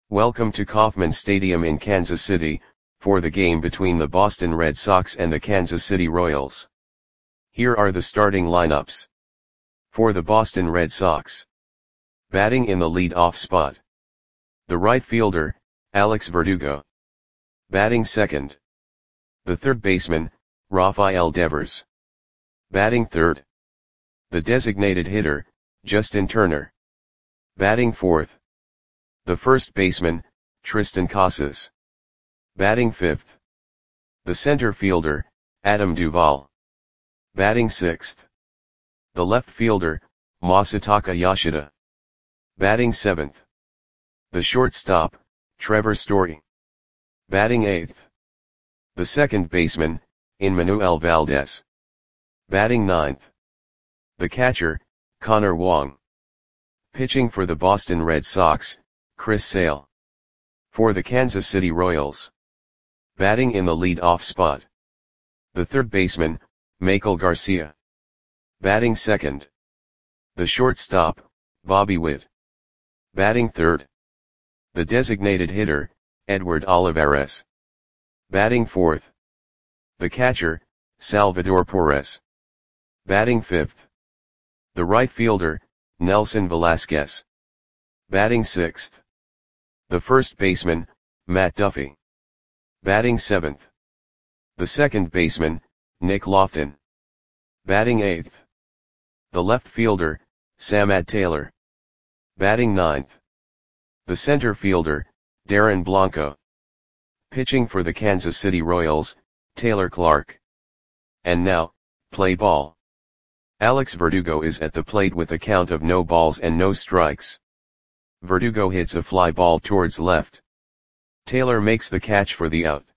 Welcome to Kauffman Stadium in Kansas City, for the game between the Boston Red Sox and the Kansas City Royals. Here are the starting lineups. For the Boston Red Sox. Batting in the lead-off spot. The right fielder, Alex Verdugo. Batting second. The third baseman, Rafael Devers. Batting third. The designated hitter, Justin Turner. Batting fourth. The first baseman, Triston Casas. Batting fifth. The center fielder, Adam Duvall. Batting sixth. The left fielder, Masataka Yoshida. Batting seventh. The shortstop, Trevor Story. Batting eighth. The second baseman, Emmanuel Valdez. Batting ninth. The catcher, Connor Wong. Pitching for the Boston Red Sox, Chris Sale. For the Kansas City Royals. Batting in the lead-off spot. The third baseman, Maikel Garcia. Batting second. The shortstop, Bobby Witt. Batting third. The designated hitter, Edward Olivares. Batting fourth. The catcher, Salvador Perez. Batting fifth. The right fielder, Nelson Velasquez. Batting sixth. The first baseman, Matt Duffy. Batting seventh. The second baseman, Nick Loftin. Batting eighth. The left fielder, Samad Taylor. Batting ninth. The center fielder, Darren Blanco. Pitching for the Kansas City Royals, Taylor Clark. And now, play ball. Alex Verdugo is at the plate with a count of no balls and no strikes. Verdugo hits a fly ball towards left. Taylor makes the catch for the out.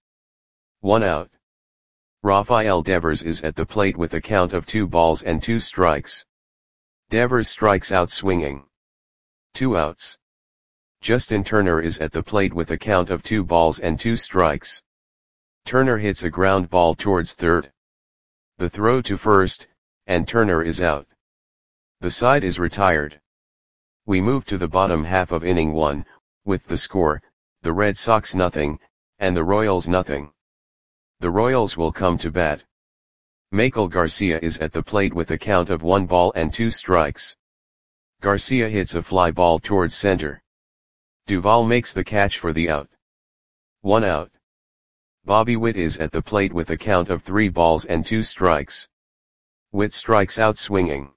1 out. Rafael Devers is at the plate with a count of 2 balls and 2 strikes. Devers strikes out swinging. 2 outs. Justin Turner is at the plate with a count of 2 balls and 2 strikes. Turner hits a ground ball towards third. The throw to first, and Turner is out. The side is retired. We move to the bottom half of inning 1, with the score, the Red Sox nothing, and the Royals nothing. The Royals will come to bat. Maikel Garcia is at the plate with a count of 1 ball and 2 strikes. Garcia hits a fly ball towards center. Duvall makes the catch for the out. 1 out. Bobby Witt is at the plate with a count of 3 balls and 2 strikes. Witt strikes out swinging.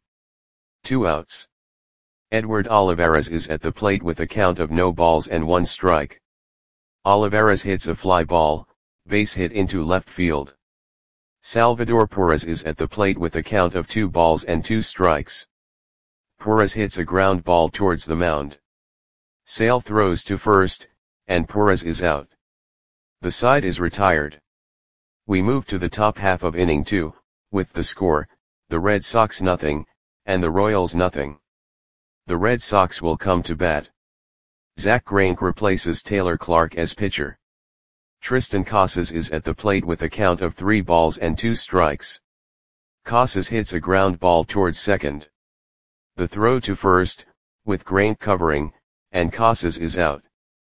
2 outs. Edward Olivares is at the plate with a count of no balls and 1 strike. Olivares hits a fly ball, base hit into left field. Salvador Perez is at the plate with a count of 2 balls and 2 strikes. Perez hits a ground ball towards the mound. Sale throws to first, and Perez is out. The side is retired. We move to the top half of inning 2, with the score, the Red Sox nothing, and the Royals nothing. The Red Sox will come to bat. Zach Greinke replaces Taylor Clark as pitcher. Triston Casas is at the plate with a count of 3 balls and 2 strikes. Casas hits a ground ball towards second. The throw to first, with Greinke covering, and Casas is out.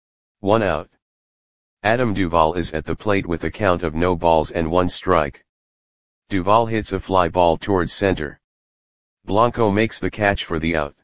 1 out. Adam Duvall is at the plate with a count of no balls and 1 strike. Duvall hits a fly ball towards center. Blanco makes the catch for the out.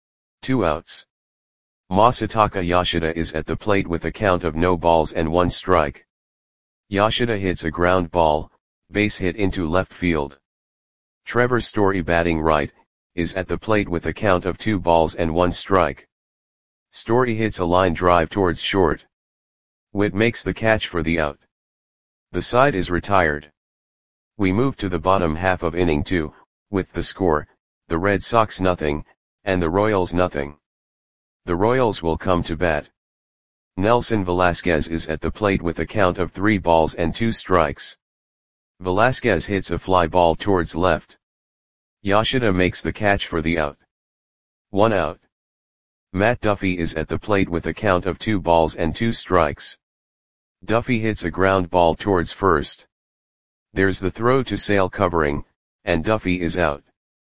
2 outs. Masataka Yoshida is at the plate with a count of no balls and 1 strike. Yoshida hits a ground ball, base hit into left field. Trevor Story, batting right, is at the plate with a count of 2 balls and 1 strike. Story hits a line drive towards short. Witt makes the catch for the out. The side is retired. We move to the bottom half of inning 2, with the score, the Red Sox nothing, and the Royals nothing. The Royals will come to bat. Nelson Velasquez is at the plate with a count of 3 balls and 2 strikes. Velasquez hits a fly ball towards left. Yoshida makes the catch for the out. 1 out. Matt Duffy is at the plate with a count of 2 balls and 2 strikes. Duffy hits a ground ball towards first. There's the throw to Sale covering, and Duffy is out.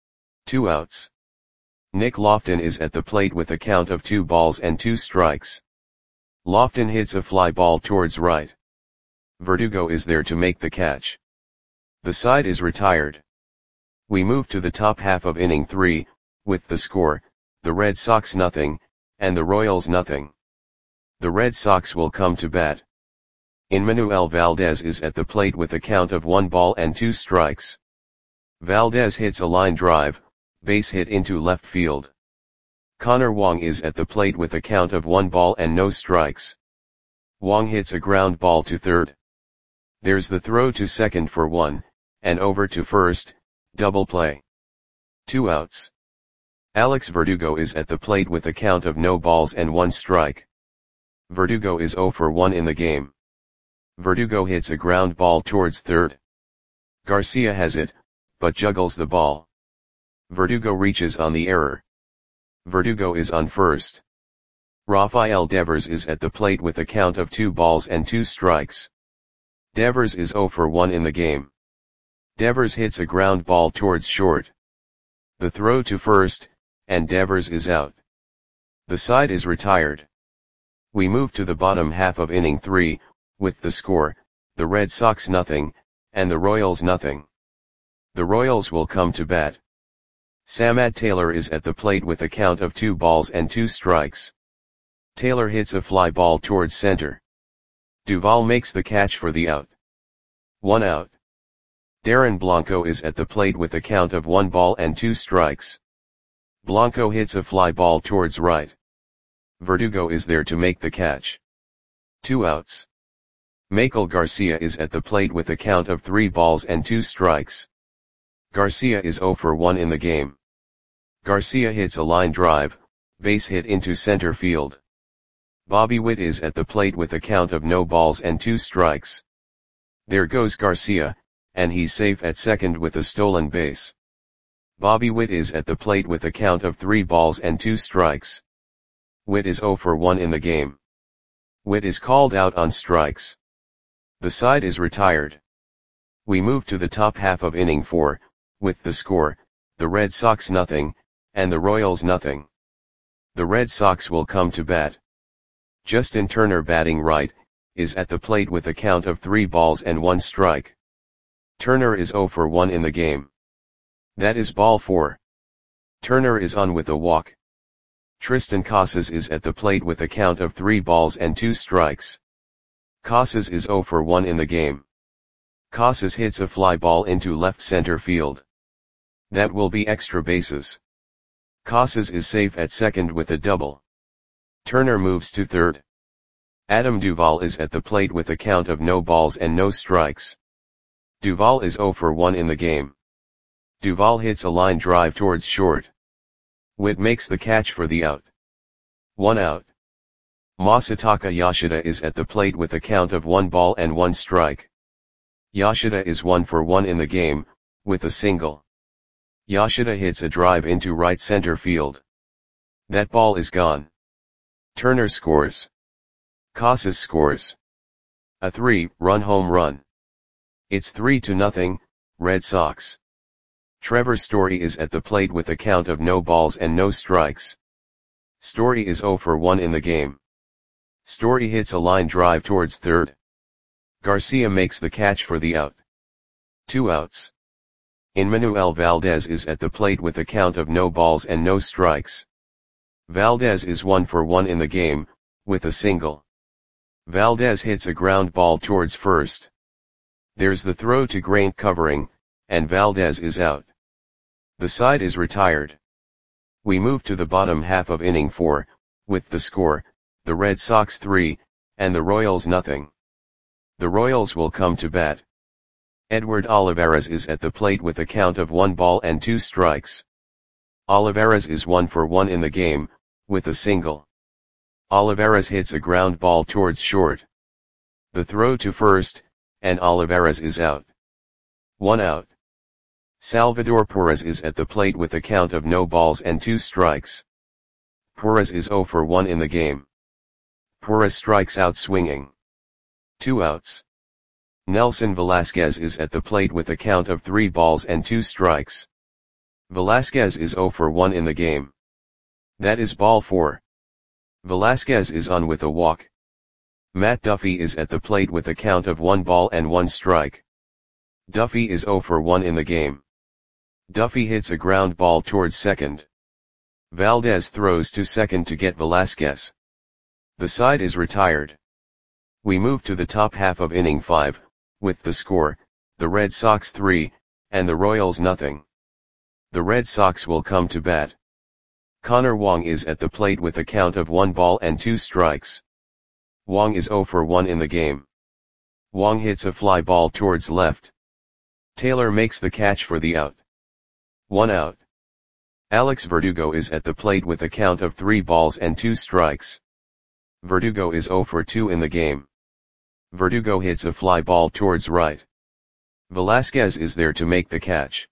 2 outs. Nick Loftin is at the plate with a count of 2 balls and 2 strikes. Lofton hits a fly ball towards right. Verdugo is there to make the catch. The side is retired. We move to the top half of inning 3, with the score, the Red Sox nothing, and the Royals nothing. The Red Sox will come to bat. Enmanuel Valdez is at the plate with a count of 1 ball and 2 strikes. Valdez hits a line drive, base hit into left field. Connor Wong is at the plate with a count of 1 ball and no strikes. Wong hits a ground ball to third. There's the throw to second for 1, and over to first, double play. 2 outs. Alex Verdugo is at the plate with a count of no balls and 1 strike. Verdugo is 0 for 1 in the game. Verdugo hits a ground ball towards third. Garcia has it, but juggles the ball. Verdugo reaches on the error. Verdugo is on first. Rafael Devers is at the plate with a count of 2 balls and 2 strikes. Devers is 0 for 1 in the game. Devers hits a ground ball towards short. The throw to first, and Devers is out. The side is retired. We move to the bottom half of inning 3, with the score, the Red Sox nothing, and the Royals nothing. The Royals will come to bat. Samad Taylor is at the plate with a count of 2 balls and 2 strikes. Taylor hits a fly ball towards center. Duvall makes the catch for the out. 1 out. Darren Blanco is at the plate with a count of 1 ball and 2 strikes. Blanco hits a fly ball towards right. Verdugo is there to make the catch. 2 outs. Michael Garcia is at the plate with a count of 3 balls and 2 strikes. Garcia is 0 for 1 in the game. Garcia hits a line drive, base hit into center field. Bobby Witt is at the plate with a count of no balls and 2 strikes. There goes Garcia, and he's safe at second with a stolen base. Bobby Witt is at the plate with a count of 3 balls and 2 strikes. Witt is 0 for 1 in the game. Witt is called out on strikes. The side is retired. We move to the top half of inning 4, with the score, the Red Sox nothing, and the Royals nothing. The Red Sox will come to bat. Justin Turner, batting right, is at the plate with a count of 3 balls and 1 strike. Turner is 0 for 1 in the game. That is ball 4. Turner is on with a walk. Tristan Casas is at the plate with a count of 3 balls and 2 strikes. Casas is 0 for 1 in the game. Casas hits a fly ball into left center field. That will be extra bases. Casas is safe at second with a double. Turner moves to third. Adam Duvall is at the plate with a count of no balls and no strikes. Duvall is 0 for 1 in the game. Duvall hits a line drive towards short. Witt makes the catch for the out. 1 out. Masataka Yoshida is at the plate with a count of 1 ball and 1 strike. Yoshida is 1 for 1 in the game, with a single. Yoshida hits a drive into right center field. That ball is gone. Turner scores. Casas scores. A 3-run home run. It's 3-0, Red Sox. Trevor Story is at the plate with a count of no balls and no strikes. Story is 0 for 1 in the game. Story hits a line drive towards third. Garcia makes the catch for the out. 2 outs. Enmanuel Valdez is at the plate with a count of no balls and no strikes. Valdez is 1 for 1 in the game, with a single. Valdez hits a ground ball towards first. There's the throw to Grant covering, and Valdez is out. The side is retired. We move to the bottom half of inning 4, with the score, the Red Sox 3, and the Royals nothing. The Royals will come to bat. Edward Olivares is at the plate with a count of 1 ball and 2 strikes. Olivares is 1 for 1 in the game, with a single. Olivares hits a ground ball towards short. The throw to first, and Olivares is out. 1 out. Salvador Perez is at the plate with a count of no balls and 2 strikes. Perez is 0 for 1 in the game. Perez strikes out swinging. 2 outs. Nelson Velasquez is at the plate with a count of 3 balls and 2 strikes. Velasquez is 0 for 1 in the game. That is ball 4. Velasquez is on with a walk. Matt Duffy is at the plate with a count of 1 ball and 1 strike. Duffy is 0 for 1 in the game. Duffy hits a ground ball towards second. Valdez throws to second to get Velasquez. The side is retired. We move to the top half of inning 5, with the score, the Red Sox 3, and the Royals nothing. The Red Sox will come to bat. Connor Wong is at the plate with a count of 1 ball and 2 strikes. Wong is 0 for 1 in the game. Wong hits a fly ball towards left. Taylor makes the catch for the out. 1 out. Alex Verdugo is at the plate with a count of 3 balls and 2 strikes. Verdugo is 0 for 2 in the game. Verdugo hits a fly ball towards right. Velasquez is there to make the catch.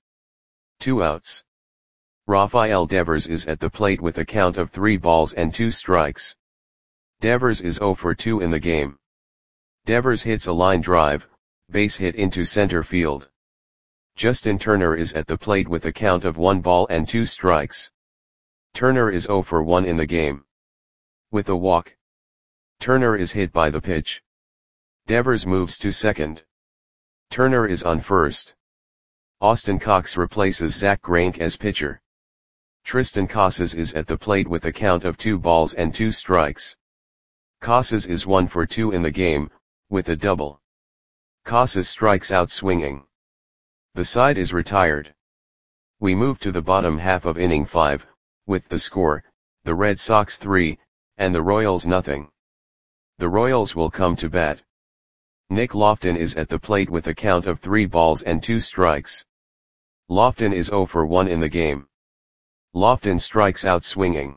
2 outs. Rafael Devers is at the plate with a count of 3 balls and 2 strikes. Devers is 0 for 2 in the game. Devers hits a line drive, base hit into center field. Justin Turner is at the plate with a count of 1 ball and 2 strikes. Turner is 0 for 1 in the game. With a walk. Turner is hit by the pitch. Devers moves to second. Turner is on first. Austin Cox replaces Zach Greinke as pitcher. Tristan Casas is at the plate with a count of 2 balls and 2 strikes. Casas is 1 for 2 in the game, with a double. Casas strikes out swinging. The side is retired. We move to the bottom half of inning 5, with the score, the Red Sox 3, and the Royals nothing. The Royals will come to bat. Nick Lofton is at the plate with a count of 3 balls and 2 strikes. Lofton is 0 for 1 in the game. Lofton strikes out swinging.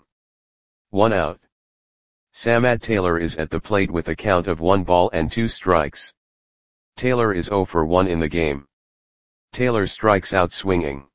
1 out. Samad Taylor is at the plate with a count of 1 ball and 2 strikes. Taylor is 0 for 1 in the game. Taylor strikes out swinging.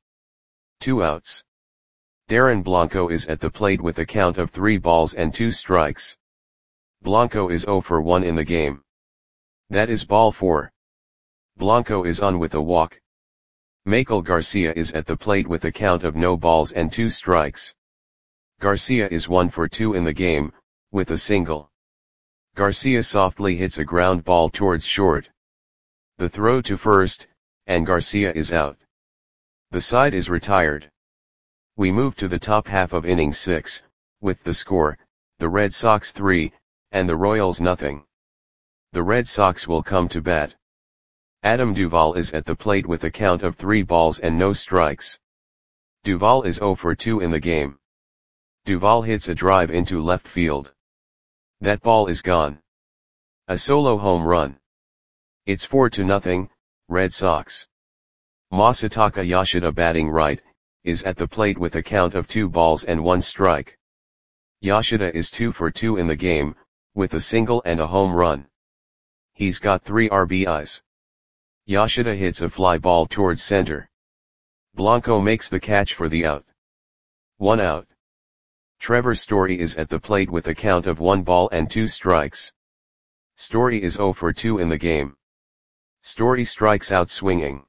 2 outs. Darren Blanco is at the plate with a count of 3 balls and 2 strikes. Blanco is 0 for 1 in the game. That is ball 4. Blanco is on with a walk. Michael Garcia is at the plate with a count of no balls and 2 strikes. Garcia is 1 for 2 in the game, with a single. Garcia softly hits a ground ball towards short. The throw to first, and Garcia is out. The side is retired. We move to the top half of inning 6, with the score, the Red Sox 3, and the Royals nothing. The Red Sox will come to bat. Adam Duvall is at the plate with a count of 3 balls and no strikes. Duvall is 0 for 2 in the game. Duvall hits a drive into left field. That ball is gone. A solo home run. It's 4-0, Red Sox. Masataka Yoshida batting right, is at the plate with a count of 2 balls and 1 strike. Yoshida is 2 for 2 in the game, with a single and a home run. He's got 3 RBIs. Yoshida hits a fly ball towards center. Blanco makes the catch for the out. 1 out. Trevor Story is at the plate with a count of 1 ball and 2 strikes. Story is 0 for 2 in the game. Story strikes out swinging.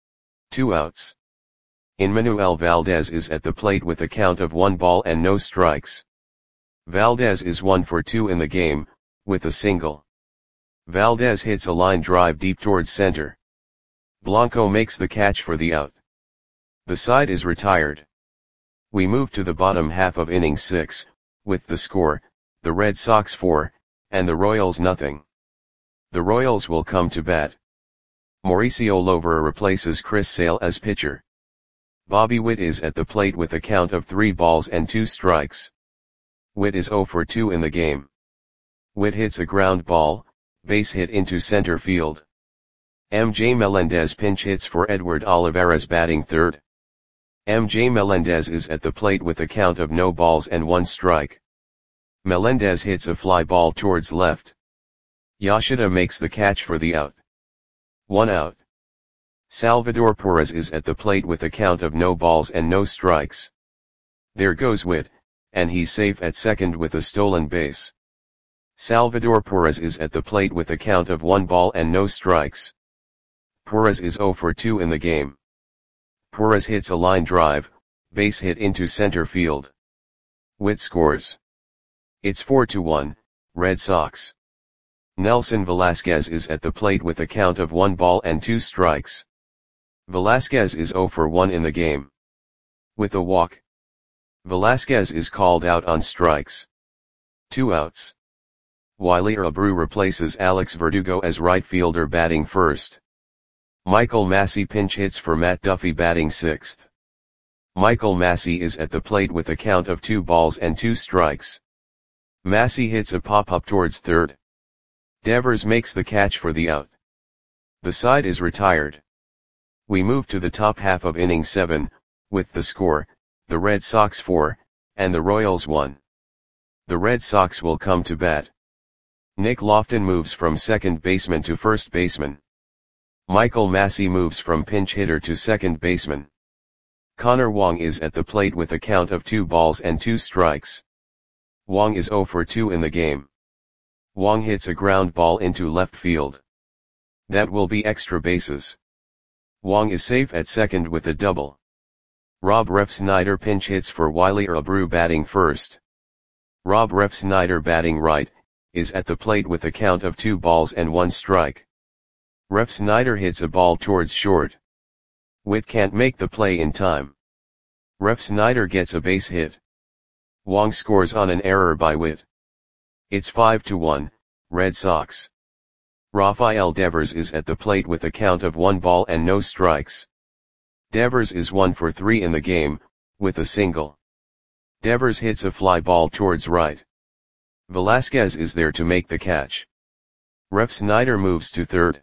2 outs. Enmanuel Valdez is at the plate with a count of 1 ball and no strikes. Valdez is 1 for 2 in the game, with a single. Valdez hits a line drive deep towards center. Blanco makes the catch for the out. The side is retired. We move to the bottom half of inning 6, with the score, the Red Sox 4, and the Royals nothing. The Royals will come to bat. Mauricio Llovera replaces Chris Sale as pitcher. Bobby Witt is at the plate with a count of 3 balls and 2 strikes. Witt is 0 for 2 in the game. Witt hits a ground ball, base hit into center field. MJ Melendez pinch hits for Edward Olivares batting third. MJ Melendez is at the plate with a count of no balls and 1 strike. Melendez hits a fly ball towards left. Yoshida makes the catch for the out. 1 out. Salvador Perez is at the plate with a count of no balls and no strikes. There goes Witt, and he's safe at second with a stolen base. Salvador Perez is at the plate with a count of 1 ball and no strikes. Perez is 0 for 2 in the game. Perez hits a line drive, base hit into center field. Witt scores. It's 4-1, Red Sox. Nelson Velasquez is at the plate with a count of 1 ball and 2 strikes. Velasquez is 0 for 1 in the game. With a walk, Velasquez is called out on strikes. 2 outs. Wiley Abreu replaces Alex Verdugo as right fielder batting first. Michael Massey pinch hits for Matt Duffy batting sixth. Michael Massey is at the plate with a count of 2 balls and 2 strikes. Massey hits a pop-up towards third. Devers makes the catch for the out. The side is retired. We move to the top half of inning 7, with the score, the Red Sox 4, and the Royals 1. The Red Sox will come to bat. Nick Loftin moves from second baseman to first baseman. Michael Massey moves from pinch hitter to second baseman. Connor Wong is at the plate with a count of 2 balls and 2 strikes. Wong is 0 for 2 in the game. Wong hits a ground ball into left field. That will be extra bases. Wong is safe at second with a double. Rob Refsnyder pinch hits for Wiley Abreu batting first. Rob Refsnyder batting right, is at the plate with a count of 2 balls and 1 strike. Refsnyder hits a ball towards short. Witt can't make the play in time. Refsnyder gets a base hit. Wong scores on an error by Witt. It's 5-1, Red Sox. Rafael Devers is at the plate with a count of 1 ball and no strikes. Devers is 1 for 3 in the game, with a single. Devers hits a fly ball towards right. Velasquez is there to make the catch. Refsnyder moves to third.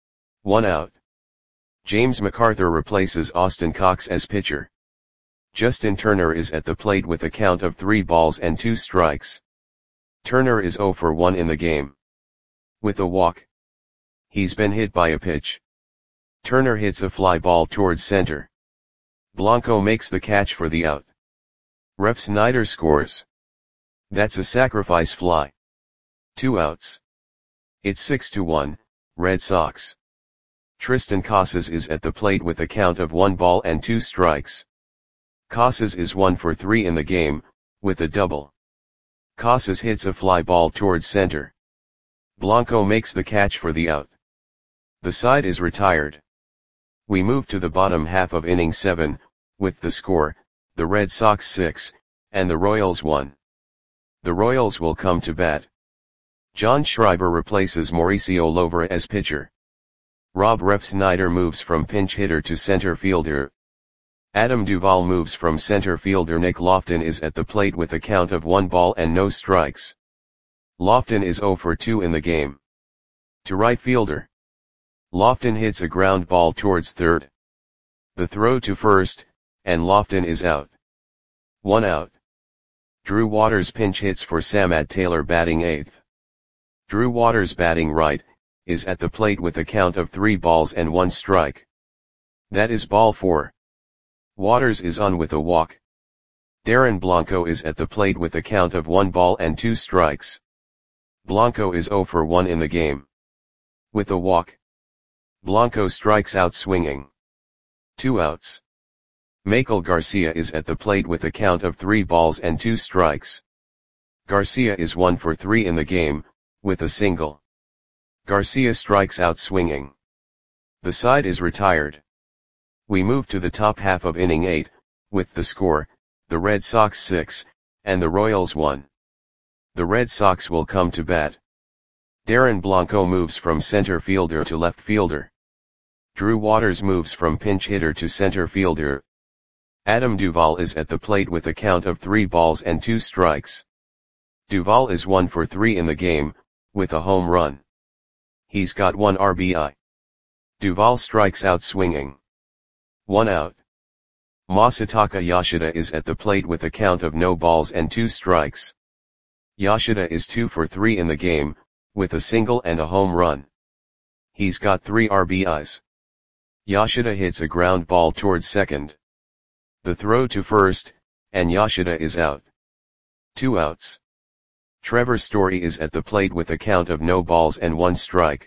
1 out. James MacArthur replaces Austin Cox as pitcher. Justin Turner is at the plate with a count of 3 balls and 2 strikes. Turner is 0 for 1 in the game. With a walk, he's been hit by a pitch. Turner hits a fly ball towards center. Blanco makes the catch for the out. Refsnyder scores. That's a sacrifice fly. 2 outs. It's 6-1, Red Sox. Tristan Casas is at the plate with a count of 1 ball and 2 strikes. Casas is 1 for 3 in the game, with a double. Casas hits a fly ball towards center. Blanco makes the catch for the out. The side is retired. We move to the bottom half of inning 7, with the score, the Red Sox 6, and the Royals 1. The Royals will come to bat. John Schreiber replaces Mauricio Llovera as pitcher. Rob Refsnyder moves from pinch hitter to center fielder. Adam Duvall moves from center fielder. Nick Loftin is at the plate with a count of 1 ball and no strikes. Loftin is 0 for 2 in the game. To right fielder. Loftin hits a ground ball towards third. The throw to first, and Loftin is out. 1 out. Drew Waters pinch hits for Samad Taylor batting 8th. Drew Waters batting right, is at the plate with a count of 3 balls and 1 strike. That is ball 4. Waters is on with a walk. Darren Blanco is at the plate with a count of 1 ball and 2 strikes. Blanco is 0 for 1 in the game. With a walk, Blanco strikes out swinging. 2 outs. Michael Garcia is at the plate with a count of 3 balls and 2 strikes. Garcia is 1 for 3 in the game, with a single. Garcia strikes out swinging. The side is retired. We move to the top half of inning 8, with the score, the Red Sox 6, and the Royals 1. The Red Sox will come to bat. Darren Blanco moves from center fielder to left fielder. Drew Waters moves from pinch hitter to center fielder. Adam Duvall is at the plate with a count of 3 balls and 2 strikes. Duvall is 1 for 3 in the game, with a home run. He's got 1 RBI. Duvall strikes out swinging. 1 out. Masataka Yoshida is at the plate with a count of no balls and 2 strikes. Yoshida is 2 for 3 in the game, with a single and a home run. He's got 3 RBIs. Yoshida hits a ground ball towards second. The throw to first, and Yoshida is out. 2 outs. Trevor Story is at the plate with a count of no balls and 1 strike.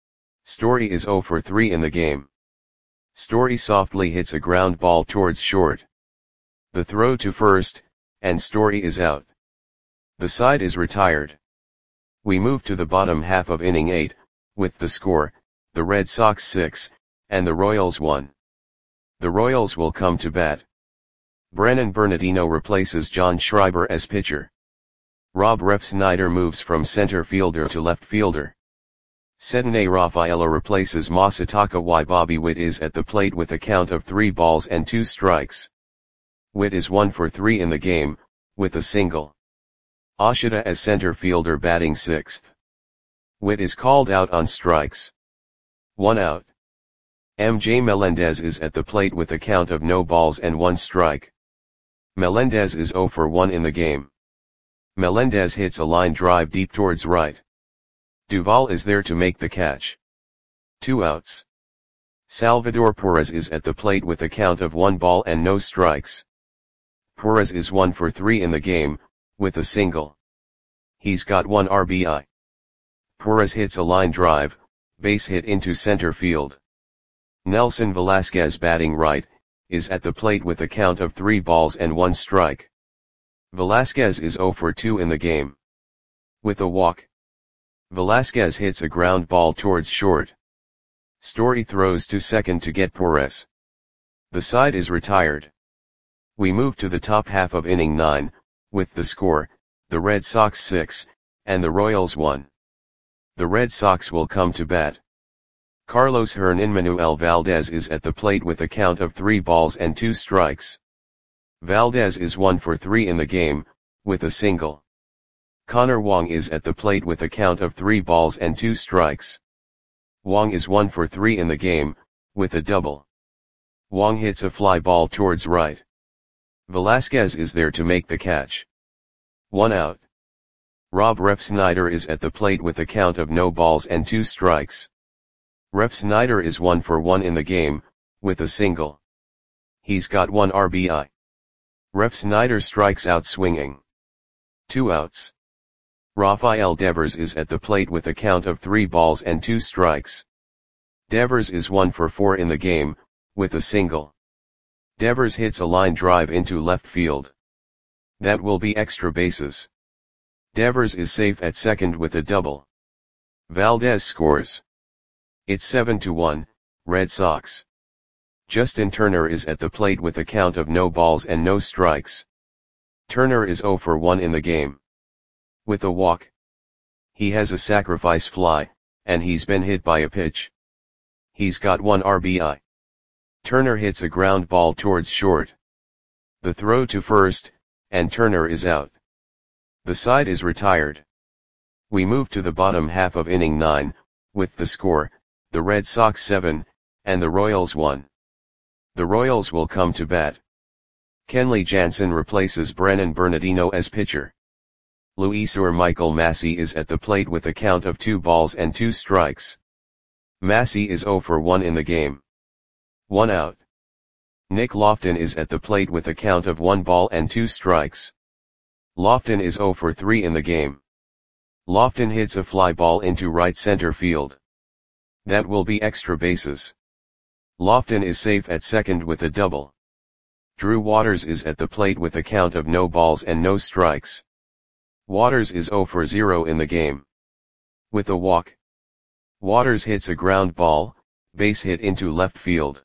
Story is 0 for 3 in the game. Story softly hits a ground ball towards short. The throw to first, and Story is out. The side is retired. We move to the bottom half of inning 8, with the score, the Red Sox 6, and the Royals 1. The Royals will come to bat. Brennan Bernardino replaces John Schreiber as pitcher. Rob Refsnyder moves from center fielder to left fielder. Sedene Rafaela replaces Masataka Y. Bobby Witt is at the plate with a count of 3 balls and 2 strikes. Witt is 1 for 3 in the game, with a single. Ashita as center fielder batting 6th. Witt is called out on strikes. 1 out. MJ Melendez is at the plate with a count of no balls and 1 strike. Melendez is 0 for 1 in the game. Melendez hits a line drive deep towards right. Duvall is there to make the catch. 2 outs. Salvador Perez is at the plate with a count of 1 ball and no strikes. Perez is 1 for 3 in the game, with a single. He's got 1 RBI. Perez hits a line drive, base hit into center field. Nelson Velasquez batting right, is at the plate with a count of 3 balls and 1 strike. Velasquez is 0 for 2 in the game. With a walk. Velasquez hits a ground ball towards short. Story throws to second to get Perez. The side is retired. We move to the top half of inning 9, with the score, the Red Sox 6, and the Royals 1. The Red Sox will come to bat. Carlos Hernán Valdez is at the plate with a count of 3 balls and 2 strikes. Valdez is 1 for 3 in the game, with a single. Connor Wong is at the plate with a count of 3 balls and 2 strikes. Wong is 1 for 3 in the game, with a double. Wong hits a fly ball towards right. Velasquez is there to make the catch. 1 out. Rob Refsnyder is at the plate with a count of no balls and 2 strikes. Refsnyder is 1 for 1 in the game, with a single. He's got 1 RBI. Refsnyder strikes out swinging. 2 outs. Rafael Devers is at the plate with a count of 3 balls and 2 strikes. Devers is 1 for 4 in the game, with a single. Devers hits a line drive into left field. That will be extra bases. Devers is safe at second with a double. Valdez scores. It's 7-1, Red Sox. Justin Turner is at the plate with a count of no balls and no strikes. Turner is 0 for 1 in the game. With a walk. He has a sacrifice fly, and he's been hit by a pitch. He's got 1 RBI. Turner hits a ground ball towards short. The throw to first, and Turner is out. The side is retired. We move to the bottom half of inning 9, with the score, the Red Sox 7, and the Royals 1. The Royals will come to bat. Kenley Jansen replaces Brennan Bernardino as pitcher. Luisor Michael Massey is at the plate with a count of 2 balls and 2 strikes. Massey is 0 for 1 in the game. 1 out. Nick Lofton is at the plate with a count of 1 ball and 2 strikes. Lofton is 0 for 3 in the game. Lofton hits a fly ball into right center field. That will be extra bases. Lofton is safe at second with a double. Drew Waters is at the plate with a count of no balls and no strikes. Waters is 0 for 0 in the game. With a walk. Waters hits a ground ball, base hit into left field.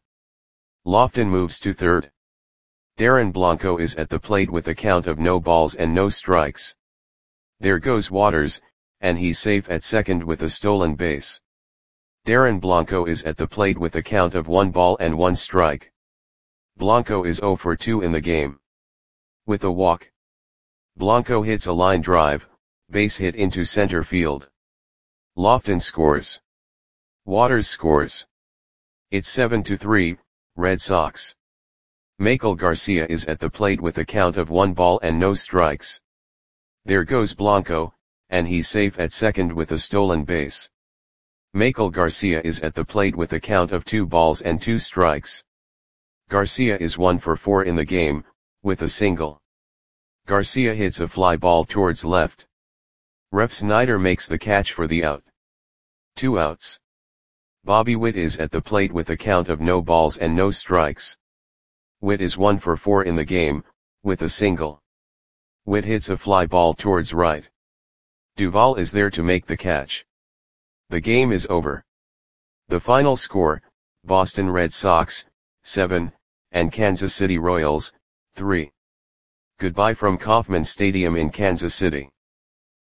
Lofton moves to third. Darren Blanco is at the plate with a count of no balls and no strikes. There goes Waters, and he's safe at second with a stolen base. Darren Blanco is at the plate with a count of 1 ball and 1 strike. Blanco is 0 for 2 in the game. With a walk. Blanco hits a line drive, base hit into center field. Lofton scores. Waters scores. It's 7-3, Red Sox. Michael Garcia is at the plate with a count of 1 ball and no strikes. There goes Blanco, and he's safe at second with a stolen base. Michael Garcia is at the plate with a count of 2 balls and 2 strikes. Garcia is 1 for 4 in the game, with a single. Garcia hits a fly ball towards left. Refsnyder makes the catch for the out. 2 outs. Bobby Witt is at the plate with a count of no balls and no strikes. Witt is 1 for 4 in the game, with a single. Witt hits a fly ball towards right. Duvall is there to make the catch. The game is over. The final score, Boston Red Sox, 7, and Kansas City Royals, 3. Goodbye from Kauffman Stadium in Kansas City.